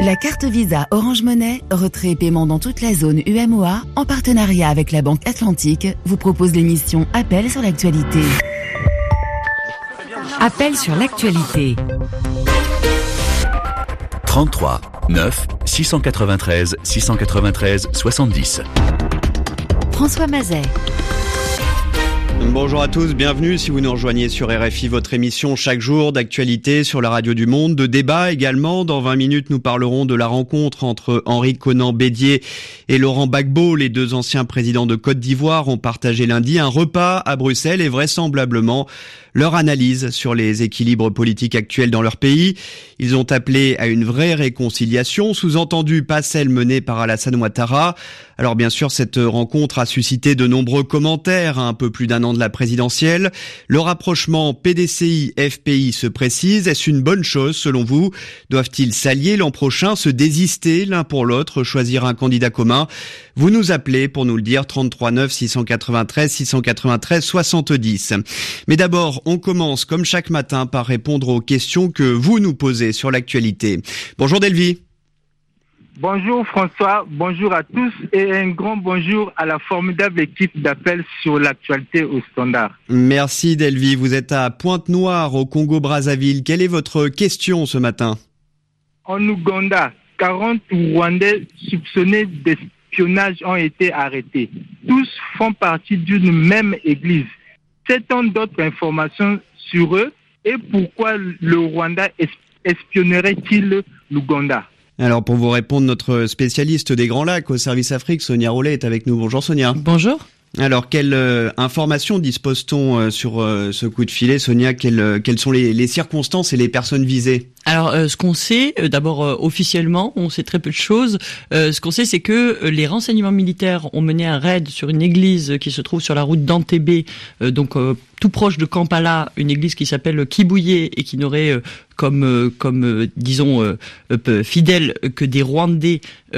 La carte Visa Orange Money, retrait et paiement dans toute la zone UMOA, en partenariat avec la Banque Atlantique, vous propose l'émission Appel sur l'actualité. Appel sur l'actualité. 33 9 693 693 70. François Mazet. Bonjour à tous, bienvenue si vous nous rejoignez sur RFI, votre émission chaque jour d'actualité sur la radio du Monde, de débat également. Dans 20 minutes, nous parlerons de la rencontre entre Henri Konan Bédier et Laurent Gbagbo. Les deux anciens présidents de Côte d'Ivoire ont partagé lundi un repas à Bruxelles et vraisemblablement leur analyse sur les équilibres politiques actuels dans leur pays. Ils ont appelé à une vraie réconciliation, sous-entendu pas celle menée par Alassane Ouattara. Alors bien sûr, cette rencontre a suscité de nombreux commentaires à un peu plus d'un an de la présidentielle. Le rapprochement PDCI-FPI se précise. Est-ce une bonne chose selon vous ? Doivent-ils s'allier l'an prochain, se désister l'un pour l'autre, choisir un candidat commun ? Vous nous appelez pour nous le dire, 33 9 693 693 70. Mais d'abord, on commence comme chaque matin par répondre aux questions que vous nous posez sur l'actualité. Bonjour Delvi. Bonjour François, bonjour à tous et un grand bonjour à la formidable équipe d'Appel sur l'actualité au Standard. Merci Delvi, vous êtes à Pointe-Noire au Congo-Brazzaville. Quelle est votre question ce matin ? En Ouganda, 40 Rwandais soupçonnés d'espionnage ont été arrêtés. Tous font partie d'une même église. Sait-on d'autres informations sur eux et pourquoi le Rwanda espionnerait-il l'Ouganda ? Alors pour vous répondre, notre spécialiste des Grands Lacs au service Afrique, Sonia Rollet, est avec nous. Bonjour Sonia. Bonjour. Alors quelle information dispose-t-on sur ce coup de filet, Sonia ? Quelles sont les circonstances et les personnes visées ? Alors, ce qu'on sait, d'abord officiellement, on sait très peu de choses. Ce qu'on sait, c'est que les renseignements militaires ont mené un raid sur une église qui se trouve sur la route d'Entebbe, donc tout proche de Kampala, une église qui s'appelle Kibuye et qui n'aurait disons fidèles que des Rwandais.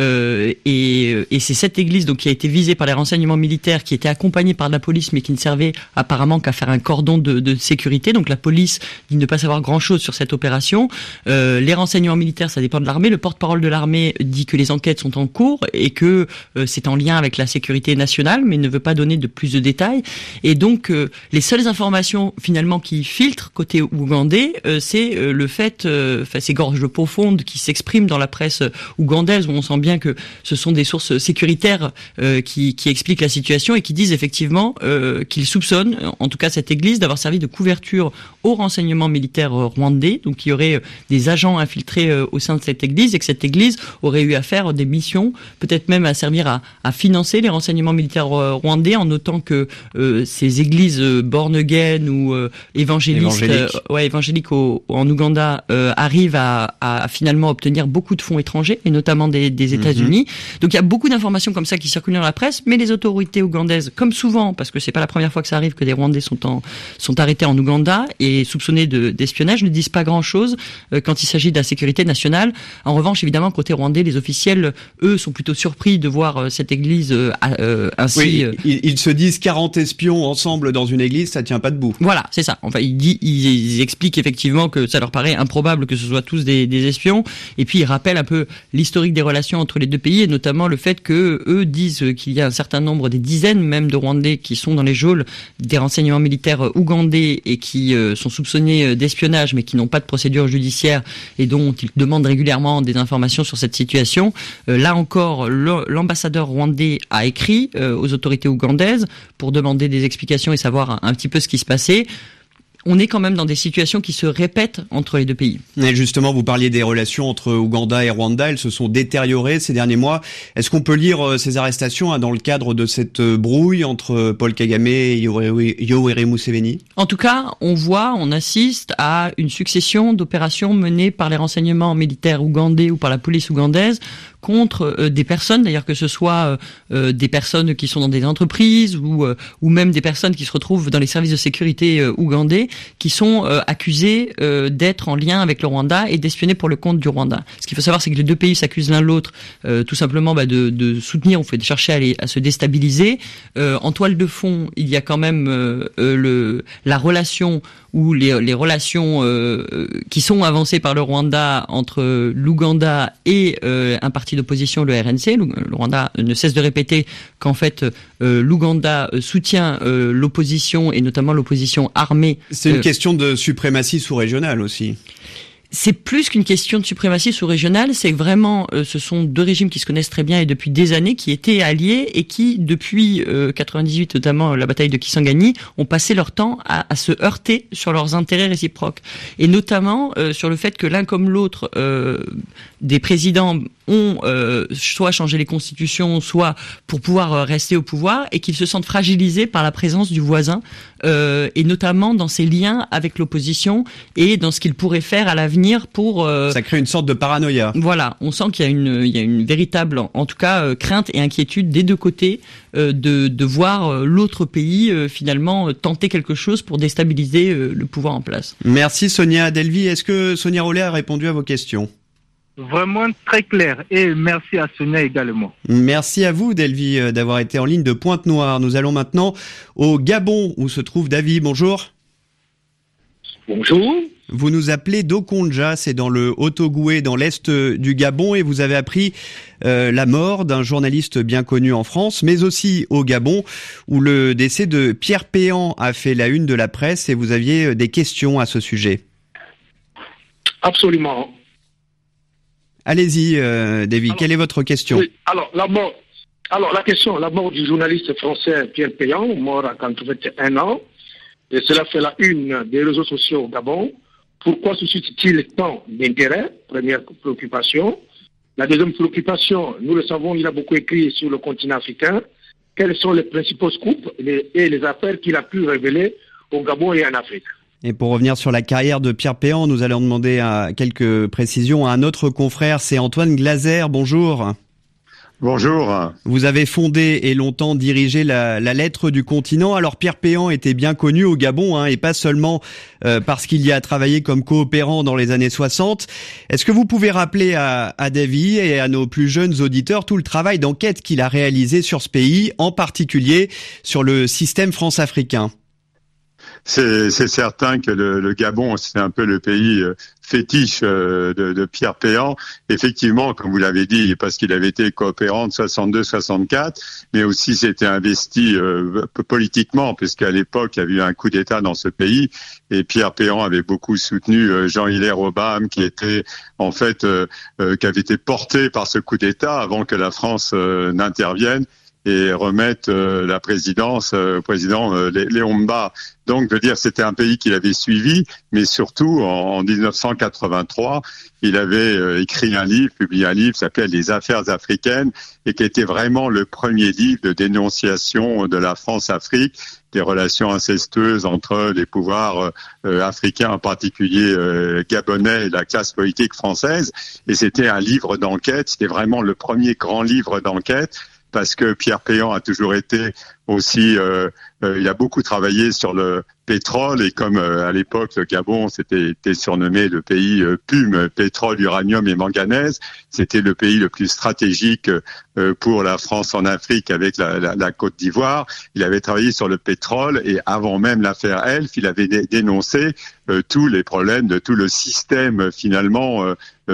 Et c'est cette église donc qui a été visée par les renseignements militaires, qui était accompagnée par la police, mais qui ne servait apparemment qu'à faire un cordon de sécurité. Donc la police dit ne pas savoir grand-chose sur cette opération. Les renseignements militaires, ça dépend de l'armée. Le porte-parole de l'armée dit que les enquêtes sont en cours et que c'est en lien avec la sécurité nationale, mais ne veut pas donner de plus de détails. Et donc, les seules informations finalement qui filtrent côté ougandais, c'est le fait, ces gorges profondes qui s'expriment dans la presse ougandaise, où on sent bien que ce sont des sources sécuritaires qui expliquent la situation et qui disent effectivement qu'ils soupçonnent, en tout cas cette église, d'avoir servi de couverture aux renseignements militaires rwandais. Donc, il y aurait des agents infiltrés au sein de cette église et que cette église aurait eu à faire des missions, peut-être même à servir à financer les renseignements militaires rwandais, en notant que ces églises born again ou évangéliques en Ouganda arrivent à finalement obtenir beaucoup de fonds étrangers et notamment des États-Unis. Donc il y a beaucoup d'informations comme ça qui circulent dans la presse, mais les autorités ougandaises, comme souvent, parce que c'est pas la première fois que ça arrive que des Rwandais sont arrêtés en Ouganda et soupçonnés d'espionnage, ne disent pas grand-chose quand il s'agit de la sécurité nationale. En revanche, évidemment, côté rwandais, les officiels, eux, sont plutôt surpris de voir cette église ainsi... Oui, ils se disent 40 espions ensemble dans une église, ça tient pas debout. Voilà, c'est ça. Enfin, ils expliquent effectivement que ça leur paraît improbable que ce soit tous des espions. Et puis, ils rappellent un peu l'historique des relations entre les deux pays et notamment le fait que eux disent qu'il y a un certain nombre, des dizaines même de Rwandais qui sont dans les geôles des renseignements militaires ougandais et qui sont soupçonnés d'espionnage mais qui n'ont pas de procédure judiciaire et dont ils demandent régulièrement des informations sur cette situation. Là encore, l'ambassadeur rwandais a écrit aux autorités ougandaises pour demander des explications et savoir un petit peu ce qui se passait. On est quand même dans des situations qui se répètent entre les deux pays. Et justement, vous parliez des relations entre Ouganda et Rwanda, elles se sont détériorées ces derniers mois. Est-ce qu'on peut lire ces arrestations dans le cadre de cette brouille entre Paul Kagame et Yoweri Museveni ? En tout cas, on assiste à une succession d'opérations menées par les renseignements militaires ougandais ou par la police ougandaise contre des personnes, d'ailleurs que ce soit des personnes qui sont dans des entreprises ou même des personnes qui se retrouvent dans les services de sécurité ougandais, qui sont accusés d'être en lien avec le Rwanda et d'espionner pour le compte du Rwanda. Ce qu'il faut savoir, c'est que les deux pays s'accusent l'un l'autre tout simplement de soutenir, on fait chercher à se déstabiliser. En toile de fond, il y a quand même la relation où les relations qui sont avancées par le Rwanda entre l'Ouganda et un parti d'opposition, le RNC. Le Rwanda ne cesse de répéter qu'en fait l'Ouganda soutient l'opposition et notamment l'opposition armée. C'est une question de suprématie sous-régionale aussi. C'est plus qu'une question de suprématie sous-régionale, c'est vraiment, ce sont deux régimes qui se connaissent très bien et depuis des années, qui étaient alliés et qui, depuis 98, notamment la bataille de Kisangani, ont passé leur temps à se heurter sur leurs intérêts réciproques. Et notamment sur le fait que l'un comme l'autre des présidents ont soit changé les constitutions, soit pour pouvoir rester au pouvoir, et qu'ils se sentent fragilisés par la présence du voisin, et notamment dans ses liens avec l'opposition et dans ce qu'il pourrait faire à l'avenir pour... Ça crée une sorte de paranoïa. Voilà, on sent qu'il y a une véritable, en tout cas, crainte et inquiétude des deux côtés de voir l'autre pays finalement tenter quelque chose pour déstabiliser le pouvoir en place. Merci Sonia Delvie. Est-ce que Sonia Rollet a répondu à vos questions ? Vraiment très clair et merci à Sonia également. Merci à vous Delvie d'avoir été en ligne de Pointe-Noire. Nous allons maintenant au Gabon où se trouve David. Bonjour. Bonjour. Vous nous appelez d'Okonja, c'est dans le Haut-Ogoué, dans l'est du Gabon, et vous avez appris la mort d'un journaliste bien connu en France, mais aussi au Gabon, où le décès de Pierre Péan a fait la une de la presse, et vous aviez des questions à ce sujet. Absolument. Allez-y, David, quelle est votre question ? Oui, la mort du journaliste français Pierre Péan, mort à 81 ans, et cela fait la une des réseaux sociaux au Gabon. Pourquoi suscite-t-il tant d'intérêt ? Première préoccupation. La deuxième préoccupation, nous le savons, il a beaucoup écrit sur le continent africain. Quels sont les principaux scoops et les affaires qu'il a pu révéler au Gabon et en Afrique ? Et pour revenir sur la carrière de Pierre Péan, nous allons demander quelques précisions à un autre confrère, c'est Antoine Glaser. Bonjour. Bonjour. Vous avez fondé et longtemps dirigé la Lettre du Continent. Alors Pierre Péan était bien connu au Gabon, et pas seulement parce qu'il y a travaillé comme coopérant dans les années 60. Est-ce que vous pouvez rappeler à Davy et à nos plus jeunes auditeurs tout le travail d'enquête qu'il a réalisé sur ce pays, en particulier sur le système france-africain ? C'est certain que le Gabon, c'est un peu le pays fétiche de Pierre Péan. Effectivement, comme vous l'avez dit, parce qu'il avait été coopérant de 62-64, mais aussi s'était investi politiquement, puisqu'à l'époque, il y avait eu un coup d'État dans ce pays, et Pierre Péan avait beaucoup soutenu Jean-Hilaire Obama, qui était en fait qui avait été porté par ce coup d'État avant que la France n'intervienne et remette la présidence au président Léon Mba. Donc, je veux dire, c'était un pays qu'il avait suivi, mais surtout, en 1983, il avait écrit un livre, publié un livre qui s'appelait « Les affaires africaines » et qui était vraiment le premier livre de dénonciation de la France-Afrique, des relations incestueuses entre les pouvoirs africains, en particulier gabonais et la classe politique française. Et c'était un livre d'enquête, c'était vraiment le premier grand livre d'enquête, parce que Pierre Péan a toujours été aussi, il a beaucoup travaillé sur le pétrole, et comme à l'époque le Gabon était surnommé le pays PUM, pétrole, uranium et manganèse, c'était le pays le plus stratégique pour la France en Afrique avec la Côte d'Ivoire. Il avait travaillé sur le pétrole, et avant même l'affaire Elf, il avait dénoncé tous les problèmes de tout le système finalement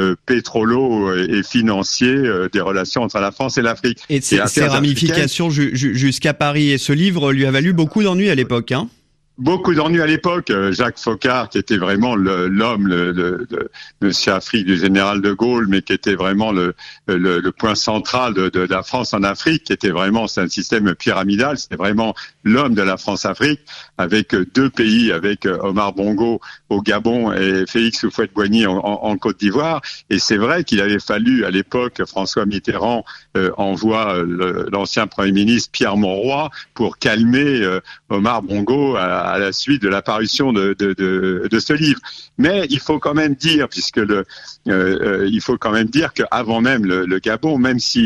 pétrolo et financier des relations entre la France et l'Afrique. Et ces ramifications jusqu'à Paris. Et ce livre lui a valu beaucoup d'ennuis à l'époque, Beaucoup d'ennuis à l'époque. Jacques Foccart, qui était vraiment l'homme, le monsieur Afrique du général de Gaulle, mais qui était vraiment le point central de la France en Afrique, qui était vraiment, c'est un système pyramidal, c'était vraiment l'homme de la France-Afrique, avec deux pays, avec Omar Bongo au Gabon et Félix Houphouët-Boigny en Côte d'Ivoire. Et c'est vrai qu'il avait fallu, à l'époque, François Mitterrand envoie l'ancien Premier ministre Pierre Monroy pour calmer Omar Bongo à la suite de l'apparition de ce livre. Mais il faut quand même dire, il faut quand même dire qu'avant même le Gabon, même si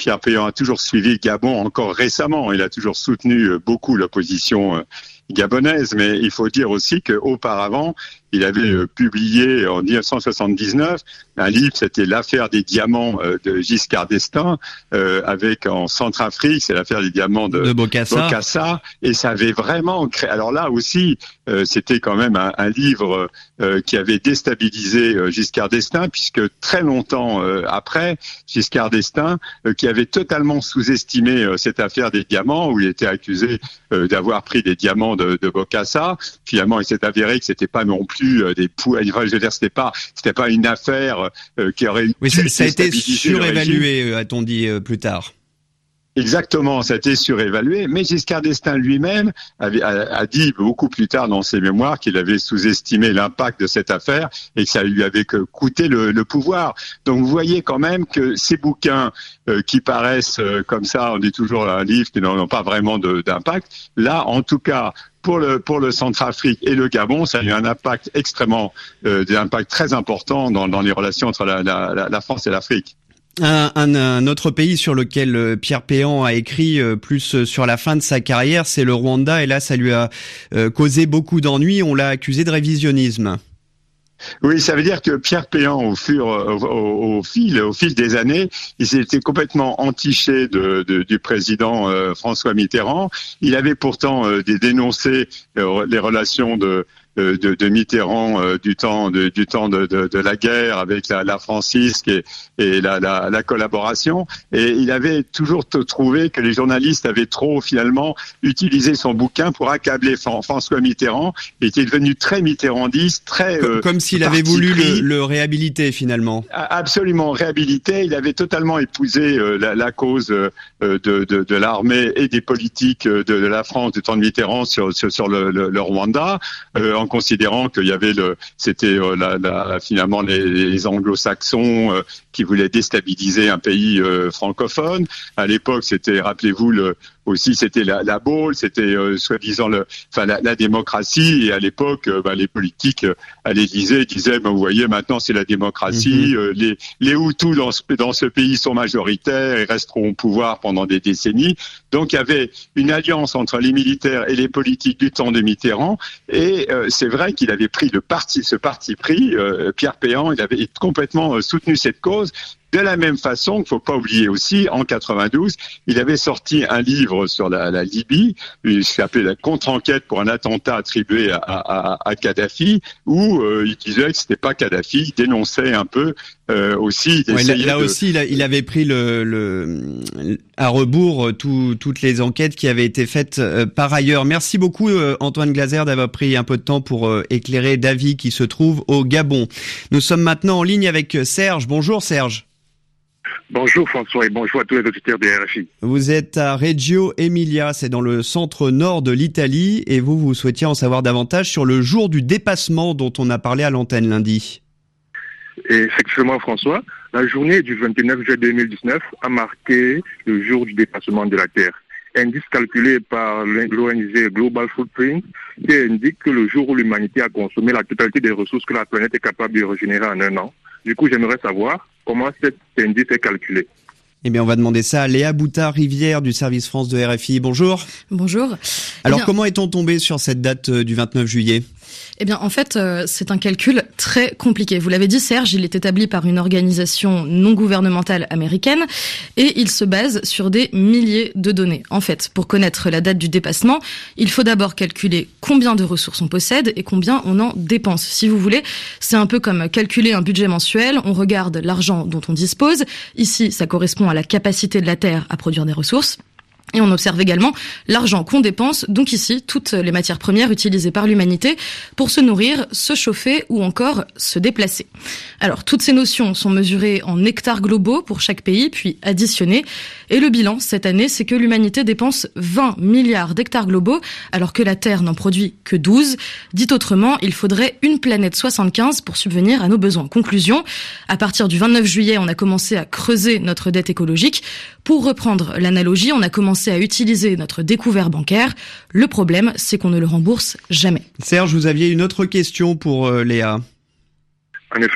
Pierre Péan a toujours suivi le Gabon, encore récemment. Il a toujours soutenu beaucoup l'opposition gabonaise, mais il faut dire aussi qu'auparavant, il avait publié en 1979 un livre, c'était l'affaire des diamants de Giscard d'Estaing, avec en Centrafrique, c'est l'affaire des diamants de Bokassa, et ça avait vraiment créé. Alors là aussi, c'était quand même un livre qui avait déstabilisé Giscard d'Estaing, puisque très longtemps après, Giscard d'Estaing, qui avait totalement sous-estimé cette affaire des diamants, où il était accusé d'avoir pris des diamants de Bokassa. Finalement, il s'est avéré que c'était pas non plus des poids. Enfin, je veux dire, c'était pas une affaire qui aurait. Oui, ça a été surévalué, a-t-on dit plus tard. Exactement, ça a été surévalué, mais Giscard d'Estaing lui-même a dit beaucoup plus tard dans ses mémoires qu'il avait sous-estimé l'impact de cette affaire et que ça lui avait coûté le pouvoir. Donc vous voyez quand même que ces bouquins qui paraissent comme ça, on dit toujours un livre qui n'ont pas vraiment d'impact, là en tout cas pour le Centrafrique et le Gabon, ça a eu un impact extrêmement, des impacts très importants dans les relations entre la France et l'Afrique. Un autre pays sur lequel Pierre Péan a écrit plus sur la fin de sa carrière, c'est le Rwanda, et là ça lui a causé beaucoup d'ennuis, on l'a accusé de révisionnisme. Oui, ça veut dire que Pierre Péan, au fil des années, il s'était complètement entiché du président François Mitterrand. Il avait pourtant dénoncé les relations de Mitterrand du temps de la guerre avec la francisque et la collaboration, et il avait toujours trouvé que les journalistes avaient trop finalement utilisé son bouquin pour accabler François Mitterrand, et était devenu très mitterrandiste, très comme s'il avait voulu le réhabiliter finalement. Absolument réhabilité. Il avait totalement épousé la cause de l'armée et des politiques de la France du temps de Mitterrand sur le Rwanda. En considérant qu'il y avait finalement les anglo-saxons qui voulaient déstabiliser un pays francophone. À l'époque, c'était, rappelez-vous, c'était la Baule, c'était soi-disant la démocratie, et à l'époque les politiques à l'Élysée disaient vous voyez, maintenant c'est la démocratie, les Hutus dans ce pays sont majoritaires et resteront au pouvoir pendant des décennies. Donc il y avait une alliance entre les militaires et les politiques du temps de Mitterrand, et c'est vrai qu'il avait pris ce parti pris, Pierre Péan, il avait complètement soutenu cette cause. De la même façon, qu'il ne faut pas oublier aussi, en 92, il avait sorti un livre sur la Libye, il s'appelait La contre-enquête pour un attentat attribué à Kadhafi, où il disait que c'était pas Kadhafi, il dénonçait un peu aussi. Il avait pris à rebours toutes les enquêtes qui avaient été faites par ailleurs. Merci beaucoup Antoine Glaser d'avoir pris un peu de temps pour éclairer Davy qui se trouve au Gabon. Nous sommes maintenant en ligne avec Serge. Bonjour Serge. Bonjour François et bonjour à tous les auditeurs de RFI. Vous êtes à Reggio Emilia, c'est dans le centre nord de l'Italie, et vous souhaitiez en savoir davantage sur le jour du dépassement dont on a parlé à l'antenne lundi. Et effectivement François, la journée du 29 juillet 2019 a marqué le jour du dépassement de la Terre. Indice calculé par l'ONG Global Footprint qui indique que le jour où l'humanité a consommé la totalité des ressources que la planète est capable de régénérer en un an. Du coup, j'aimerais savoir comment cet indice est calculé. Eh bien, on va demander ça à Léa Boutard-Rivière du service France de RFI. Bonjour. Bonjour. Alors, comment est-on tombé sur cette date du 29 juillet ? Eh bien, en fait, c'est un calcul très compliqué. Vous l'avez dit, Serge, il est établi par une organisation non gouvernementale américaine et il se base sur des milliers de données. En fait, pour connaître la date du dépassement, il faut d'abord calculer combien de ressources on possède et combien on en dépense. Si vous voulez, c'est un peu comme calculer un budget mensuel. On regarde l'argent dont on dispose. Ici, ça correspond à la capacité de la Terre à produire des ressources. Et on observe également l'argent qu'on dépense, donc ici, toutes les matières premières utilisées par l'humanité pour se nourrir, se chauffer ou encore se déplacer. Alors, toutes ces notions sont mesurées en hectares globaux pour chaque pays, puis additionnées. Et le bilan, cette année, c'est que l'humanité dépense 20 milliards d'hectares globaux, alors que la Terre n'en produit que 12. Dit autrement, il faudrait une planète 75 pour subvenir à nos besoins. Conclusion, à partir du 29 juillet, on a commencé à creuser notre dette écologique. Pour reprendre l'analogie, on a commencé à utiliser notre découvert bancaire. Le problème, c'est qu'on ne le rembourse jamais. Serge, vous aviez une autre question pour Léa. En effet,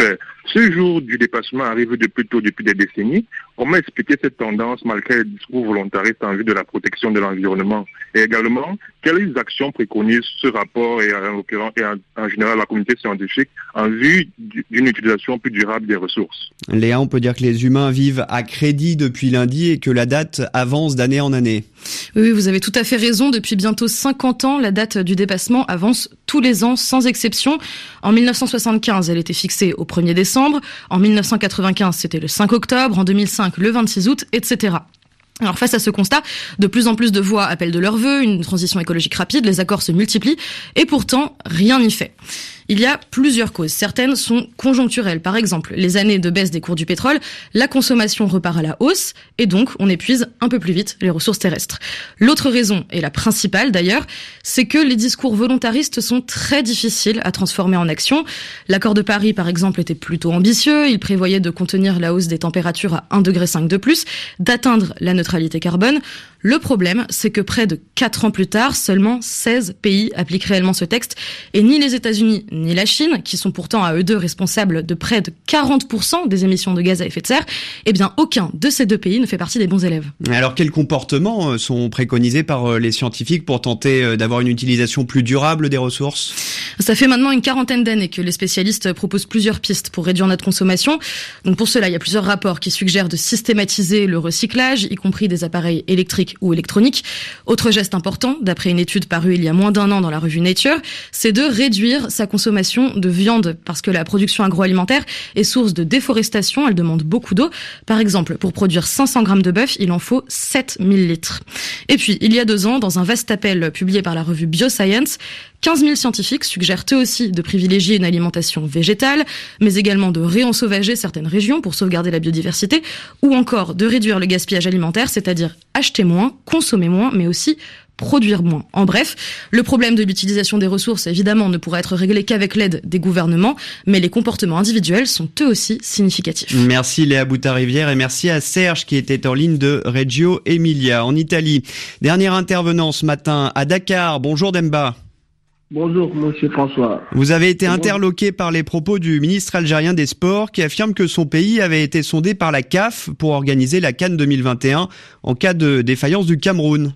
Ce jour du dépassement arrive depuis des décennies. Comment expliquer cette tendance malgré les discours volontaristes en vue de la protection de l'environnement? Et également, quelles actions préconisent ce rapport et en l'occurrence et en général la communauté scientifique en vue d'une utilisation plus durable des ressources? Léa, on peut dire que les humains vivent à crédit depuis lundi et que la date avance d'année en année. Oui, vous avez tout à fait raison. Depuis bientôt 50 ans, la date du dépassement avance tous les ans sans exception. En 1975, elle était fixée au 1er décembre. En 1995, c'était le 5 octobre. En 2005, le 26 août, etc. Alors face à ce constat, de plus en plus de voix appellent de leur vœu une transition écologique rapide, les accords se multiplient et pourtant rien n'y fait. Il y a plusieurs causes. Certaines sont conjoncturelles. Par exemple, les années de baisse des cours du pétrole, la consommation repart à la hausse et donc on épuise un peu plus vite les ressources terrestres. L'autre raison, et la principale d'ailleurs, c'est que les discours volontaristes sont très difficiles à transformer en action. L'accord de Paris, par exemple, était plutôt ambitieux. Il prévoyait de contenir la hausse des températures à 1,5 degré de plus, d'atteindre la neutralité carbone. Le problème, c'est que près de 4 ans plus tard, seulement 16 pays appliquent réellement ce texte et ni les États-Unis ni la Chine, qui sont pourtant à eux deux responsables de près de 40% des émissions de gaz à effet de serre, eh bien aucun de ces deux pays ne fait partie des bons élèves. Alors quels comportements sont préconisés par les scientifiques pour tenter d'avoir une utilisation plus durable des ressources? Ça fait maintenant une 40aine d'années que les spécialistes proposent plusieurs pistes pour réduire notre consommation. Donc pour cela, il y a plusieurs rapports qui suggèrent de systématiser le recyclage, y compris des appareils électriques ou électroniques. Autre geste important, d'après une étude parue il y a moins d'1 an dans la revue Nature, c'est de réduire sa consommation de viande, parce que la production agroalimentaire est source de déforestation, elle demande beaucoup d'eau. Par exemple, pour produire 500 grammes de bœuf, il en faut 7000 litres. Et puis, il y a 2 ans, dans un vaste appel publié par la revue Bioscience, 15 000 scientifiques suggèrent eux aussi de privilégier une alimentation végétale, mais également de réensauvager certaines régions pour sauvegarder la biodiversité, ou encore de réduire le gaspillage alimentaire, c'est-à-dire acheter moins, consommer moins, mais aussi produire moins. En bref, le problème de l'utilisation des ressources, évidemment, ne pourra être réglé qu'avec l'aide des gouvernements, mais les comportements individuels sont eux aussi significatifs. Merci Léa Boutin-Rivière et merci à Serge qui était en ligne de Reggio Emilia, en Italie. Dernier intervenant ce matin à Dakar. Bonjour Demba. Bonjour, monsieur François. Vous avez été interloqué par les propos du ministre algérien des Sports qui affirme que son pays avait été sondé par la CAF pour organiser la CAN 2021 en cas de défaillance du Cameroun.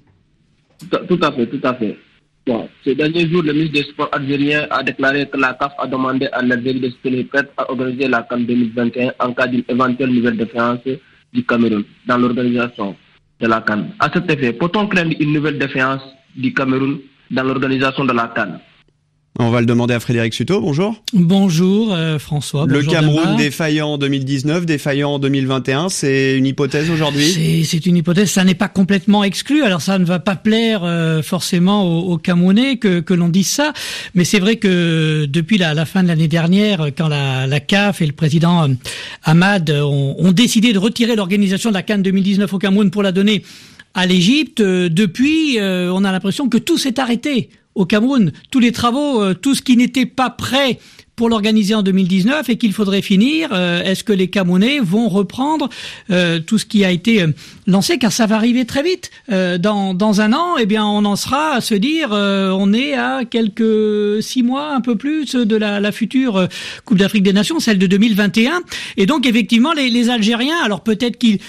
Tout à fait. Bon, ces derniers jours, le ministre des Sports algérien a déclaré que la CAF a demandé à l'Algérie de se tenir prête à organiser la CAN 2021 en cas d'une éventuelle nouvelle défaillance du Cameroun dans l'organisation de la CAN. À cet effet, peut-on craindre une nouvelle défaillance du Cameroun dans l'organisation de la CAN? On va le demander à Frédéric Suto, bonjour. Bonjour François. Le bonjour Cameroun Demba. Défaillant en 2019, défaillant en 2021, c'est une hypothèse aujourd'hui? C'est une hypothèse, ça n'est pas complètement exclu. Alors ça ne va pas plaire forcément aux Camerounais que l'on dise ça, mais c'est vrai que depuis la fin de l'année dernière, quand la CAF et le président Hamad ont décidé de retirer l'organisation de la CAN 2019 au Cameroun pour la donner à l'Égypte, depuis on a l'impression que tout s'est arrêté au Cameroun, tous les travaux, tout ce qui n'était pas prêt pour l'organiser en 2019 et qu'il faudrait finir. Est-ce que les Camerounais vont reprendre tout ce qui a été lancé, car ça va arriver très vite. Dans 1 an, eh bien, on en sera à se dire, on est à quelques 6 mois, un peu plus, de la future Coupe d'Afrique des Nations, celle de 2021. Et donc, effectivement, les Algériens, alors peut-être qu'ils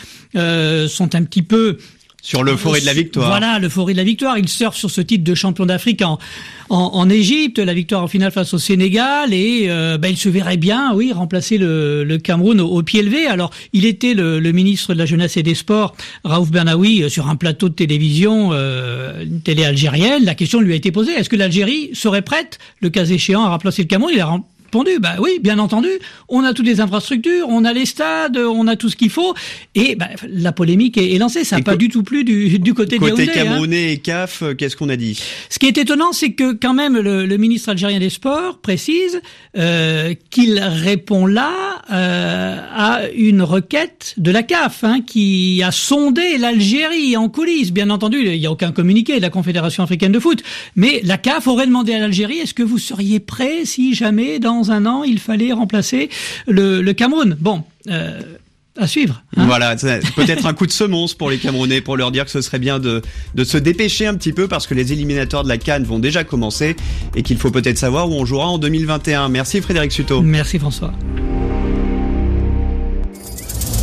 sont un petit peu sur l'euphorie de la victoire. Voilà, l'euphorie de la victoire. Ils surfent sur ce titre de champion d'Afrique en Égypte, la victoire en finale face au Sénégal, et il se verrait bien, oui, remplacer le Cameroun au pied levé. Alors, il était le ministre de la Jeunesse et des Sports, Raouf Bernaoui, sur un plateau de télévision, une télé algérienne. La question lui a été posée, est-ce que l'Algérie serait prête, le cas échéant, à remplacer le Cameroun? Il a répondu, oui, bien entendu, on a toutes les infrastructures, on a les stades, on a tout ce qu'il faut, et la polémique est lancée. Ça n'a pas du tout plu du côté de Yaoundé. Côté Camerounais et CAF, qu'est-ce qu'on a dit? Ce qui est étonnant, c'est que quand même le ministre algérien des Sports précise qu'il répond là à une requête de la CAF, qui a sondé l'Algérie en coulisses. Bien entendu, il n'y a aucun communiqué de la Confédération africaine de foot, mais la CAF aurait demandé à l'Algérie, est-ce que vous seriez prêt si jamais dans 1 an il fallait remplacer le Cameroun? Bon, à suivre. Voilà, c'est peut-être un coup de semonce pour les Camerounais, pour leur dire que ce serait bien de se dépêcher un petit peu, parce que les éliminatoires de la CAN vont déjà commencer et qu'il faut peut-être savoir où on jouera en 2021. Merci Frédéric Suto. Merci François.